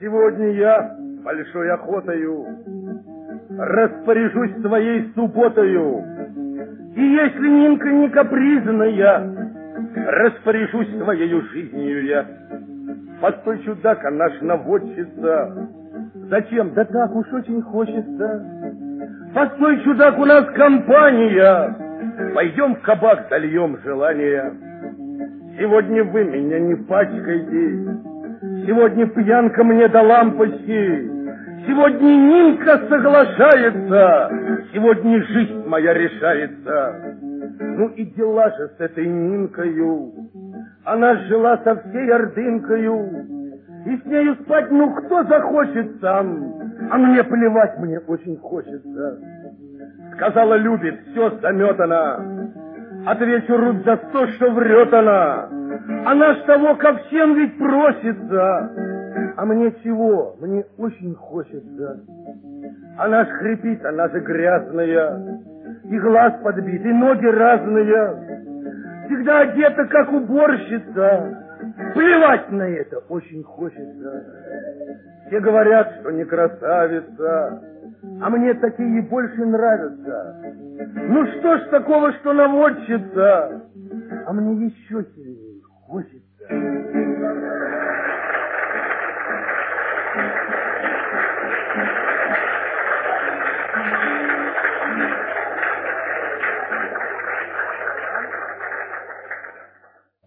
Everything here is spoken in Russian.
Сегодня я большой охотою распоряжусь своей субботою. И если Нинка не капризная, распоряжусь своею жизнью я. Постой, чудак, она ж наводчица. Зачем? Да так уж очень хочется. Постой, чудак, у нас компания. Пойдем в кабак, зальем желание. Сегодня вы меня не пачкайте. Сегодня пьянка мне до лампочки. Сегодня Нинка соглашается. Сегодня жизнь моя решается. Ну и дела же с этой Нинкою. Она жила со всей ордынкою. И с нею спать, ну кто захочет сам. А мне плевать, мне очень хочется. Сказала, любит, все заметано. Отвечу рут за то, что врет она. Она ж того ко всем ведь просится. А мне чего? Мне очень хочется. Она ж хрипит, она же грязная. И глаз подбит, и ноги разные. Всегда одета, как уборщица. Плевать на это очень хочется. Все говорят, что не красавица, а мне такие больше нравятся. Ну что ж такого, что наводчица, а мне еще сильнее хочется.